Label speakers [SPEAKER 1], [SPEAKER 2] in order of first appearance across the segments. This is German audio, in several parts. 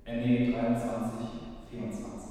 [SPEAKER 1] NE 23 24.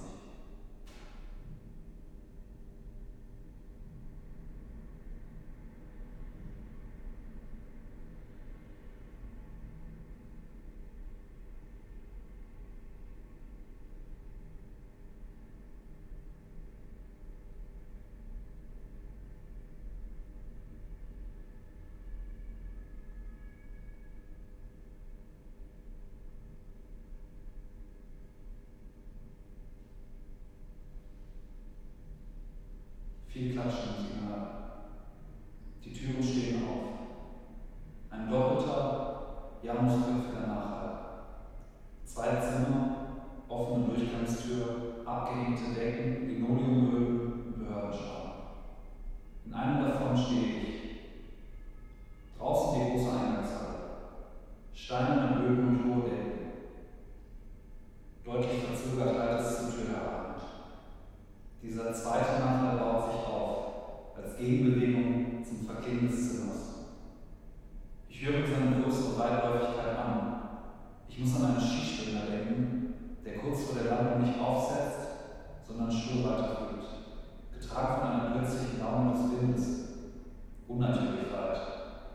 [SPEAKER 1] Viel Klatschen im Signal. Die Türen stehen auf. Ein doppelter, janusköpfiger Nachhall. 2 Zimmer, offene Durchgangstür, abgehängte Decken, Linoleumöbel, Behördenscham. In einem davon stehe ich. Draußen die große Eingangshalle. Steinerne Böden und hohe Decken. Deutlich verzögert eilt es zur Tür heran. Dieser zweite Nachhall baut sich auf, als Gegenbewegung zum Verklingen des Zimmers. Ich höre seine größere Weitläufigkeit an. Ich muss an einen Skispringer denken, der kurz vor der Landung nicht aufsetzt, sondern stur weiterfliegt, getragen von einer plötzlichen Laune des Windes, unnatürlich weit.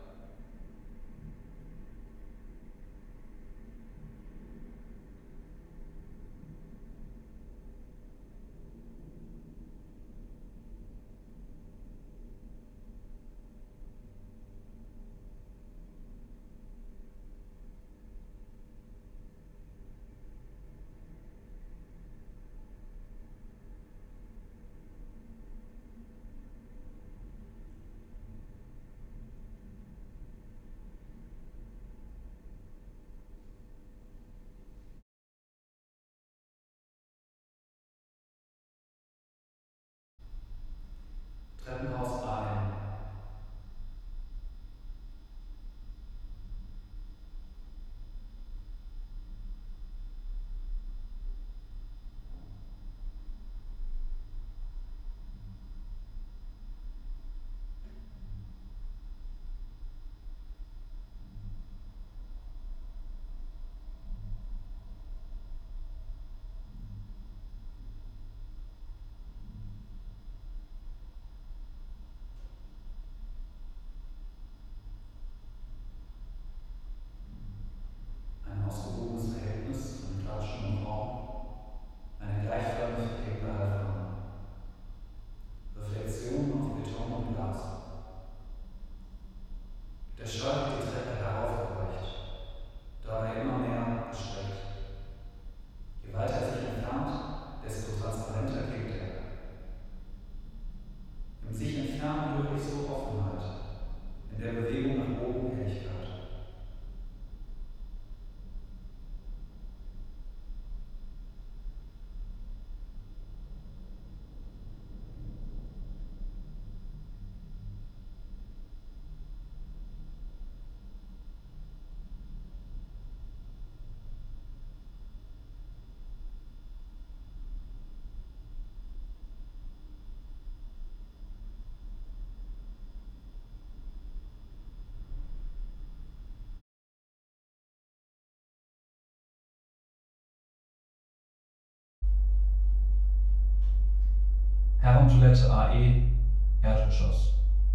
[SPEAKER 1] Treppenhaus ein. Ein ausgewogenes Verhältnis von Klatschen und Raum, eine gleichförmig verhängte Halbfahne. Reflexion auf Beton und Glas. Der Schrank wird die Treppe heraufgereicht, dabei immer mehr gestreckt. Je weiter er sich entfernt, desto transparenter klingt er. Im sich entfernen höre ich so Offenheit, in der Bewegung nach oben Helligkeit. Herrentoilette AE, Erdgeschoss.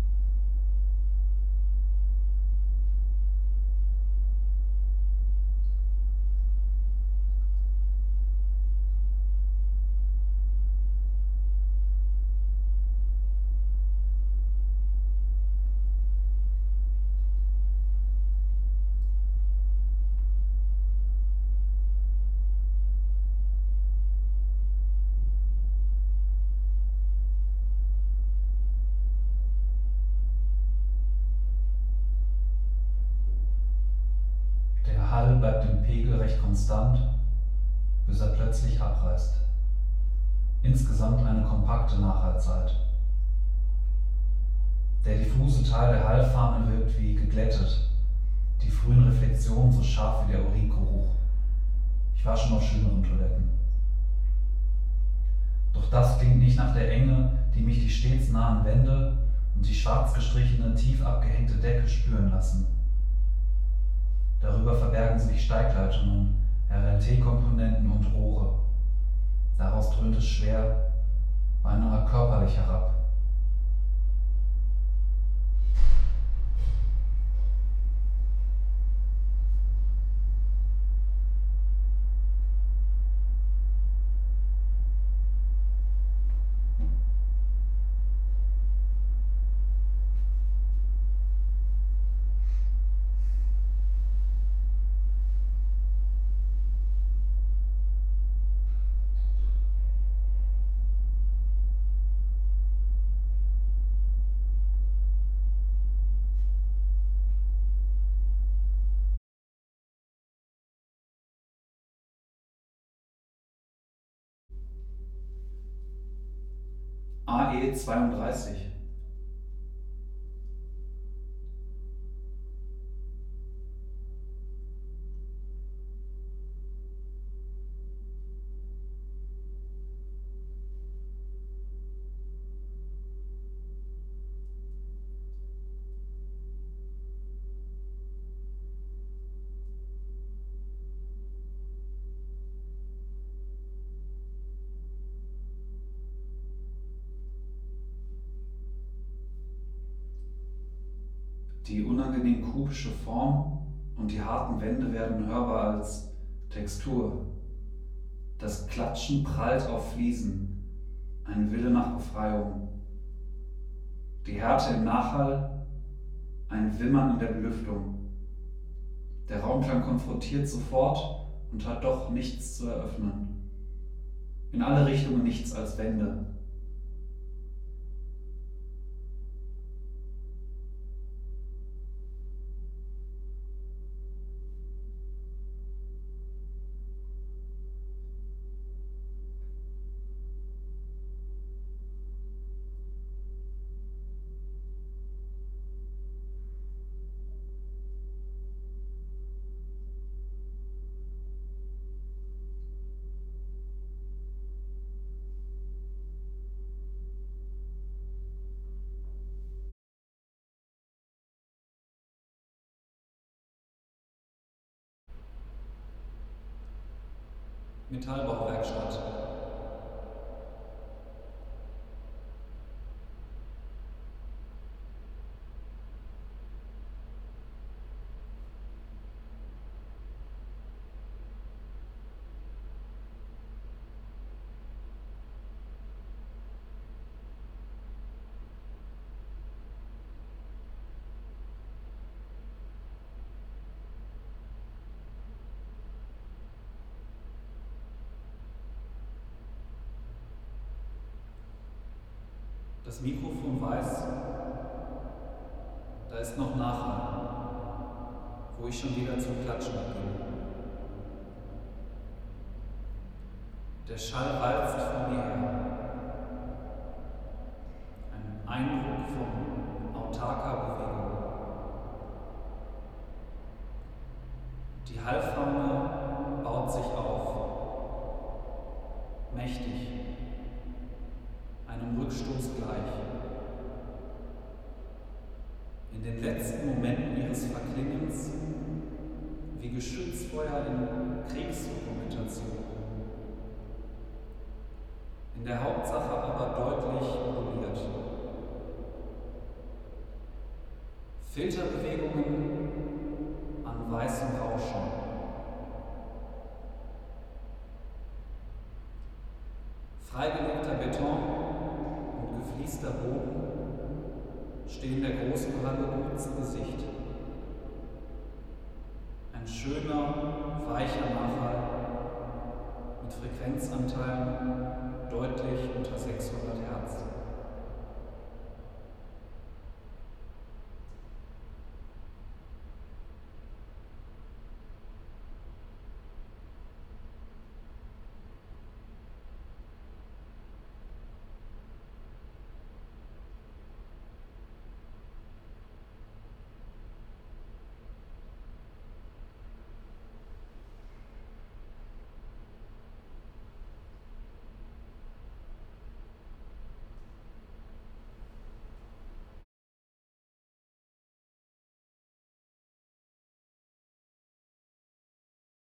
[SPEAKER 1] Der Hall bleibt im Pegel recht konstant, bis er plötzlich abreißt. Insgesamt eine kompakte Nachhallzeit. Der diffuse Teil der Hallfahne wirkt wie geglättet, die frühen Reflexionen so scharf wie der Uringeruch. Ich war schon auf schöneren Toiletten. Doch das klingt nicht nach der Enge, die mich die stets nahen Wände und die schwarz gestrichene, tief abgehängte Decke spüren lassen. Darüber verbergen sich Steigleitungen, RLT-Komponenten und Rohre. Daraus dröhnt es schwer, beinahe körperlich herab. AE32. Die unangenehm kubische Form und die harten Wände werden hörbar als Textur. Das Klatschen prallt auf Fliesen, ein Wille nach Befreiung. Die Härte im Nachhall, ein Wimmern in der Belüftung. Der Raumklang konfrontiert sofort und hat doch nichts zu eröffnen. In alle Richtungen nichts als Wände. Metallbauwerkstatt. Das Mikrofon weiß, da ist noch Nachhall, wo ich schon wieder zum Klatschen beginne. Der Schall walzt von mir her. Ein Eindruck von autarker Bewegung. Die Hallfaune baut sich auf. Mächtig. Einem Rückstoß gleich. In den letzten Momenten ihres Verklingens wie Geschützfeuer in Kriegsdokumentation. In der Hauptsache aber deutlich moduliert. Filterbewegungen an weißem Rauschen. Freigelegter Beton und gefliester Boden stehen der großen Halle gut zu Gesicht. Ein schöner, weicher Nachhall mit Frequenzanteilen deutlich unter 600 Hertz.